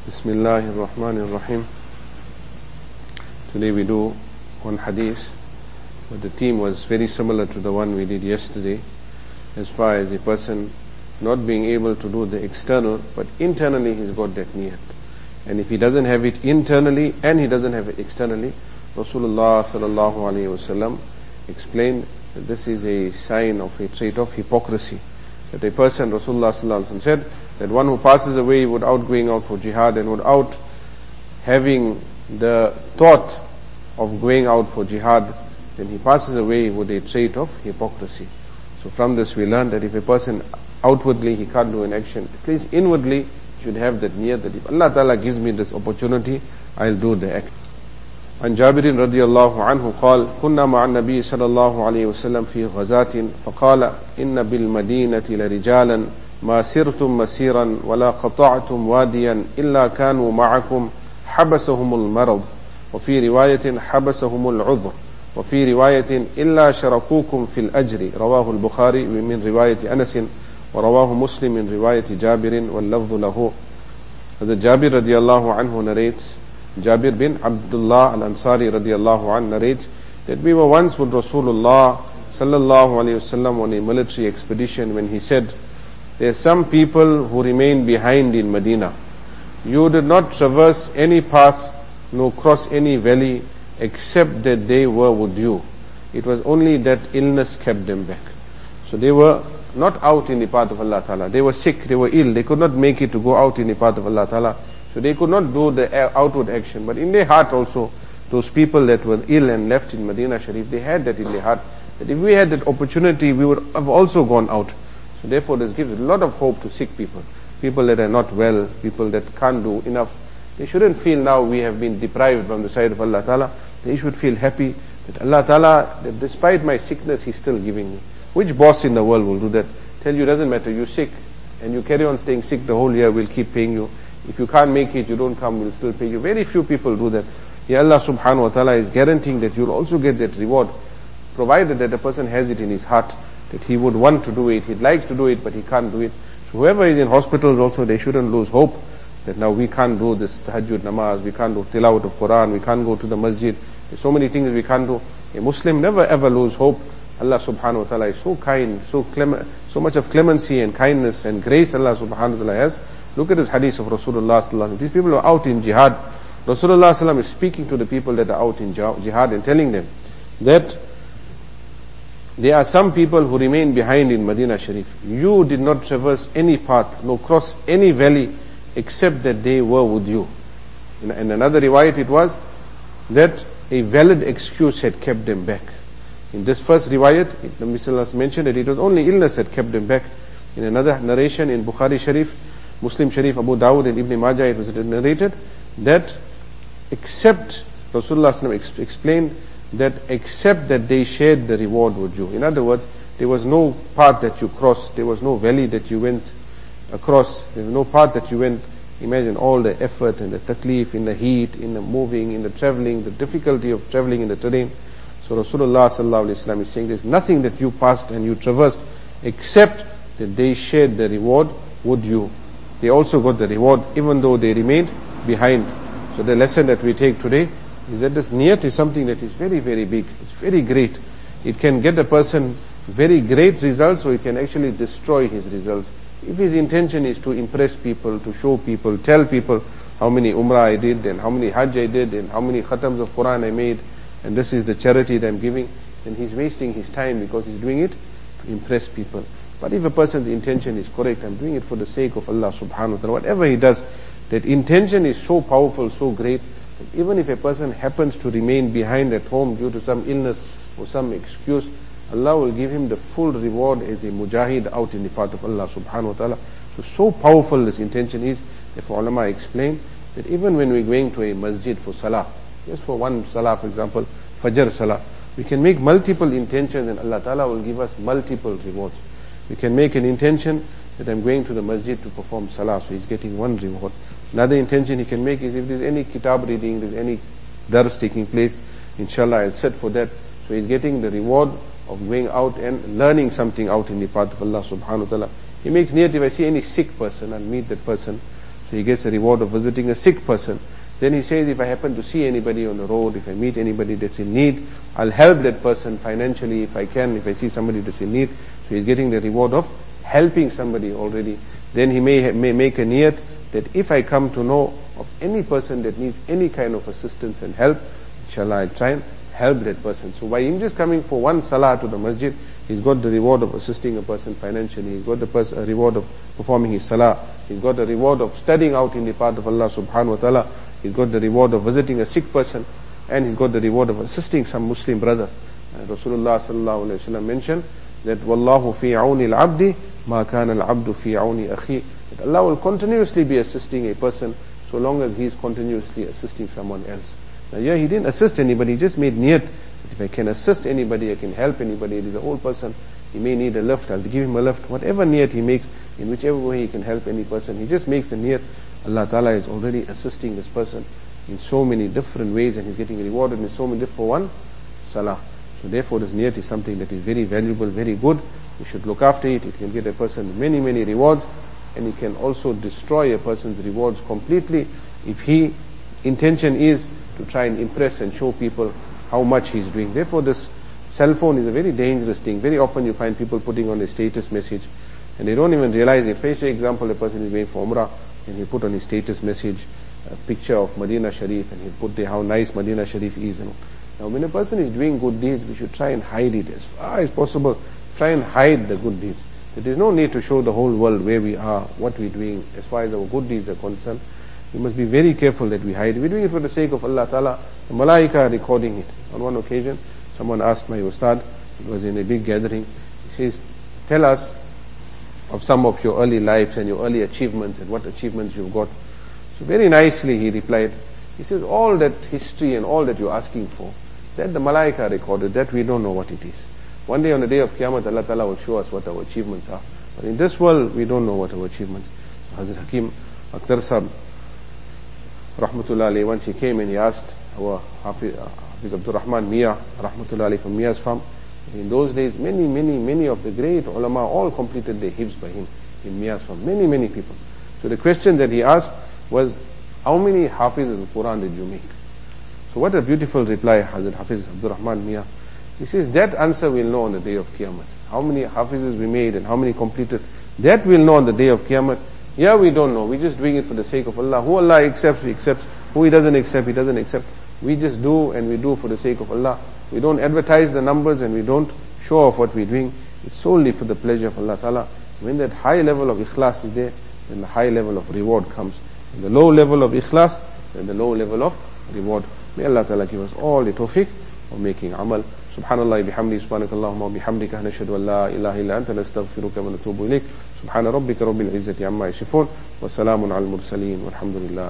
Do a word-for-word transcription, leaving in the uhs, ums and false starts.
Bismillahir Rahmanir Rahim. Today we do one hadith, but the theme was very similar to the one we did yesterday, as far as a person not being able to do the external, but internally he's got that niyat. And if he doesn't have it internally and he doesn't have it externally, Rasulullah sallallahu alaihi wasallam explained that this is a sign of a trait of hypocrisy. That a person, Rasulullah sallallahu alaihi wasallam said, that one who passes away without going out for jihad and without having the thought of going out for jihad, then he passes away with a trait of hypocrisy. So from this we learn that if a person outwardly he can't do an action, at least inwardly he should have that niyyah that if Allah Ta'ala gives me this opportunity, I'll do the act. عن جابر رضي الله عنه قال كنا مع النبي صلى الله عليه وسلم في غزاة فقال إن بالمدينة لرجالا ما سرتم مسيرا ولا قطعتم واديا إلا كانوا معكم حبسهم المرض وفي رواية حبسهم العذر وفي رواية إلا شركوكم في الأجر رواه البخاري من رواية أنس ورواه مسلم من رواية جابر واللفظ له. Hazrat Jabir radiallahu anhu narrates, Jabir bin Abdullah al-Ansari radiallahu anhu narrates that we were once with Rasulullah sallallahu alayhi wasallam on a military expedition when he said, there are some people who remain behind in Medina. You did not traverse any path nor cross any valley except that they were with you. It was only that illness kept them back. So they were not out in the path of Allah Ta'ala. They were sick, they were ill, they could not make it to go out in the path of Allah Ta'ala. So they could not do the outward action. But in their heart also, those people that were ill and left in Medina Sharif, they had that in their heart, that if we had that opportunity, we would have also gone out. So therefore this gives a lot of hope to sick people. People that are not well, people that can't do enough. They shouldn't feel now we have been deprived from the side of Allah Ta'ala. They should feel happy that Allah Ta'ala, that despite my sickness, He's still giving me. Which boss in the world will do that? Tell you, doesn't matter, you're sick, and you carry on staying sick the whole year, we'll keep paying you. If you can't make it, you don't come, we'll still pay you. Very few people do that. Yeah, Allah subhanahu wa ta'ala is guaranteeing that you'll also get that reward, provided that the person has it in his heart, that he would want to do it, he'd like to do it, but he can't do it. So whoever is in hospitals also, they shouldn't lose hope that now we can't do this tahajjud namaz, we can't do tilawat of Quran, we can't go to the masjid. There's so many things we can't do. A Muslim never ever lose hope. Allah subhanahu wa ta'ala is so kind, so clement, so much of clemency and kindness and grace Allah subhanahu wa ta'ala has. Look at this hadith of Rasulullah sallallahu alaihi wasallam. These people are out in jihad. Rasulullah sallallahu alaihi wasallam is speaking to the people that are out in jihad and telling them that there are some people who remain behind in Medina Sharif. You did not traverse any path, nor cross any valley, except that they were with you. In, in another riwayat it was that a valid excuse had kept them back. In this first riwayat, the Nabi mentioned that it was only illness that kept them back. In another narration in Bukhari Sharif, Muslim Sharif, Abu Dawud and Ibn Majah, it was narrated that except, Rasulullah ex- explained that except that they shared the reward with you. In other words, there was no path that you crossed, there was no valley that you went across, there was no path that you went. Imagine all the effort and the taklif in the heat, in the moving, in the traveling, the difficulty of traveling in the terrain. So Rasulullah sallallahu alaihi wasallam is saying there's nothing that you passed and you traversed except that they shared the reward with you. They also got the reward even though they remained behind. So the lesson that we take today is that this niyat is something that is very, very big. It's very great. It can get a person very great results, or it can actually destroy his results. If his intention is to impress people, to show people, tell people how many umrah I did and how many hajj I did and how many khatams of Quran I made, and this is the charity that I'm giving, then he's wasting his time because he's doing it to impress people. But if a person's intention is correct, I'm doing it for the sake of Allah subhanahu wa ta'ala, whatever he does, that intention is so powerful, so great, that even if a person happens to remain behind at home due to some illness or some excuse, Allah will give him the full reward as a mujahid out in the path of Allah subhanahu wa ta'ala. So, so powerful this intention is, therefore ulama explain that even when we're going to a masjid for salah, just for one salah, for example, Fajr salah, we can make multiple intentions and Allah Ta'ala will give us multiple rewards. We can make an intention that I'm going to the masjid to perform salah, so he's getting one reward. Another intention he can make is if there's any kitab reading, there's any dars taking place, inshallah I'll sit for that. So he's getting the reward of going out and learning something out in the path of Allah subhanahu wa ta'ala. He makes niyat, if I see any sick person, I'll meet that person. So he gets a reward of visiting a sick person. Then he says, if I happen to see anybody on the road, if I meet anybody that's in need, I'll help that person financially if I can, if I see somebody that's in need. So he's getting the reward of helping somebody already. Then he may, may make a niyat that if I come to know of any person that needs any kind of assistance and help, inshallah I'll try and help that person. So by him just coming for one salah to the masjid, he's got the reward of assisting a person financially, he's got the pers- a reward of performing his salah, he's got the reward of studying out in the path of Allah subhanahu wa ta'ala, he's got the reward of visiting a sick person, and he's got the reward of assisting some Muslim brother. And Rasulullah sallallahu alayhi wa sallam mentioned that Wallahu fi awni al-abdi ma kana al-abdu fi awni akhi, that Allah will continuously be assisting a person so long as he is continuously assisting someone else. Now here he didn't assist anybody, he just made niyat that if I can assist anybody, I can help anybody. It is an old person, he may need a lift, I'll give him a lift. Whatever niyat he makes, in whichever way he can help any person, he just makes the niyat. Allah Ta'ala is already assisting this person in so many different ways, and he's getting rewarded in so many different, for one salah. So therefore this niyat is something that is very valuable, very good. We should look after it. It can get a person many, many rewards, and it can also destroy a person's rewards completely if he intention is to try and impress and show people how much he's doing. Therefore this cell phone is a very dangerous thing. Very often you find people putting on a status message and they don't even realize it. For example, a person is going for Umrah and he put on his status message a picture of Medina Sharif, and he put there how nice Medina Sharif is. You know. Now when a person is doing good deeds, we should try and hide it as far as possible. Try and hide the good deeds. There is no need to show the whole world where we are, what we're doing as far as our good deeds are concerned. We must be very careful that we hide. We're doing it for the sake of Allah Ta'ala. The Malaika are recording it. On one occasion, someone asked my Ustad, it was in a big gathering, he says, tell us of some of your early lives and your early achievements and what achievements you've got. So very nicely he replied, he says, all that history and all that you're asking for, that the Malaika recorded, that we don't know what it is. One day on the day of Qiyamah, Allah Ta'ala will show us what our achievements are. But in this world, we don't know what our achievements are. Hazrat Hakim Akhtar Sahib, Rahmatullah alayhi, once he came and he asked our Hafiz, Hafiz Abdul Rahman Mia, Rahmatullah alayhi, from Mia's farm. In those days, many, many, many of the great ulama all completed their hifz by him in Mia's farm. Many, many people. So the question that he asked was, how many Hafiz of the Quran did you make? So what a beautiful reply Hazrat Hafiz Abdul Rahman Mia. He says, that answer we'll know on the day of Qiyamah. How many Hafizes we made and how many completed, that we'll know on the day of Qiyamah. Yeah, we don't know. We're just doing it for the sake of Allah. Who Allah accepts, He accepts. Who He doesn't accept, He doesn't accept. We just do, and we do for the sake of Allah. We don't advertise the numbers and we don't show off what we're doing. It's solely for the pleasure of Allah Ta'ala. When that high level of ikhlas is there, then the high level of reward comes. When the low level of ikhlas, then the low level of reward. May Allah Ta'ala give us all the tawfiq of making amal. Subhanallah bihamdi, subhanakallahumma bihamdika, nashhadu an la ilaha illa anta, nastaghfiruka wa natubu ilayk. Subhana rabbika rabbil izzati amma yasifun, wa salamun al mursaleen, walhamdulillah.